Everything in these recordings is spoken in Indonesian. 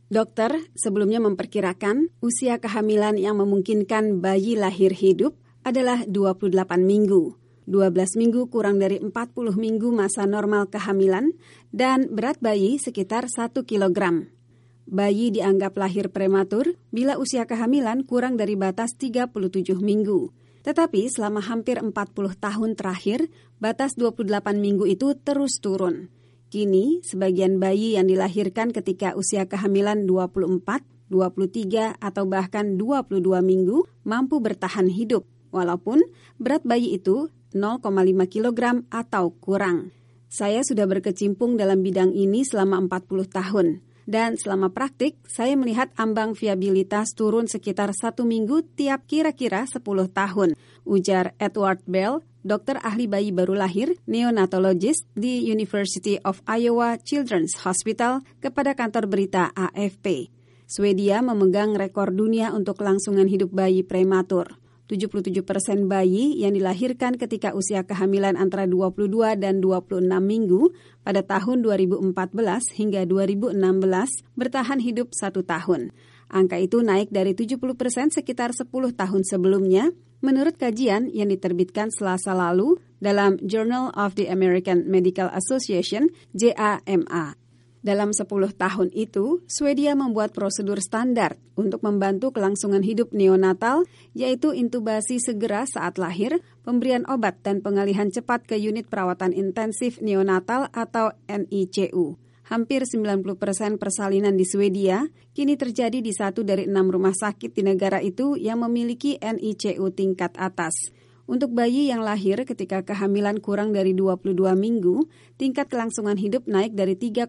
Dokter sebelumnya memperkirakan usia kehamilan yang memungkinkan bayi lahir hidup adalah 28 minggu. 12 minggu kurang dari 40 minggu masa normal kehamilan dan berat bayi sekitar 1 kilogram. Bayi dianggap lahir prematur bila usia kehamilan kurang dari batas 37 minggu. Tetapi selama hampir 40 tahun terakhir, batas 28 minggu itu terus turun. Kini, sebagian bayi yang dilahirkan ketika usia kehamilan 24, 23, atau bahkan 22 minggu mampu bertahan hidup, walaupun berat bayi itu 0,5 kg atau kurang. Saya sudah berkecimpung dalam bidang ini selama 40 tahun. Dan selama praktik, saya melihat ambang viabilitas turun sekitar 1 minggu tiap kira-kira 10 tahun, ujar Edward Bell, dokter ahli bayi baru lahir, neonatologist di University of Iowa Children's Hospital kepada kantor berita AFP. Swedia memegang rekor dunia untuk kelangsungan hidup bayi prematur. 77% bayi yang dilahirkan ketika usia kehamilan antara 22 dan 26 minggu pada tahun 2014 hingga 2016 bertahan hidup 1 tahun. Angka itu naik dari 70% sekitar 10 tahun sebelumnya, menurut kajian yang diterbitkan Selasa lalu dalam Journal of the American Medical Association, JAMA. Dalam 10 tahun itu, Swedia membuat prosedur standar untuk membantu kelangsungan hidup neonatal, yaitu intubasi segera saat lahir, pemberian obat dan pengalihan cepat ke unit perawatan intensif neonatal atau NICU. Hampir 90% persalinan di Swedia kini terjadi di 1 dari 6 rumah sakit di negara itu yang memiliki NICU tingkat atas. Untuk bayi yang lahir ketika kehamilan kurang dari 22 minggu, tingkat kelangsungan hidup naik dari 3,6%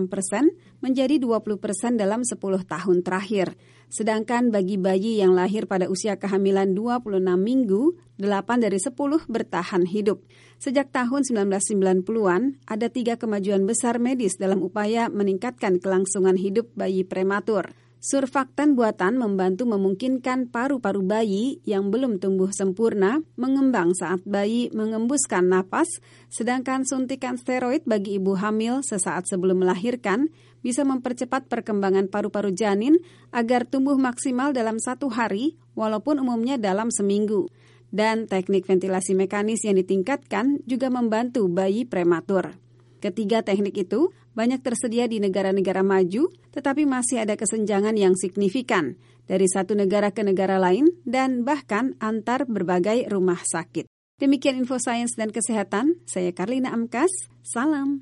menjadi 20% dalam 10 tahun terakhir. Sedangkan bagi bayi yang lahir pada usia kehamilan 26 minggu, 8 dari 10 bertahan hidup. Sejak tahun 1990-an, ada 3 kemajuan besar medis dalam upaya meningkatkan kelangsungan hidup bayi prematur. Surfaktan buatan membantu memungkinkan paru-paru bayi yang belum tumbuh sempurna mengembang saat bayi mengembuskan napas, sedangkan suntikan steroid bagi ibu hamil sesaat sebelum melahirkan bisa mempercepat perkembangan paru-paru janin agar tumbuh maksimal dalam 1 hari, walaupun umumnya dalam seminggu. Dan teknik ventilasi mekanis yang ditingkatkan juga membantu bayi prematur. Ketiga teknik itu banyak tersedia di negara-negara maju, tetapi masih ada kesenjangan yang signifikan dari satu negara ke negara lain dan bahkan antar berbagai rumah sakit. Demikian info sains dan kesehatan, saya Karlina Amkas, salam.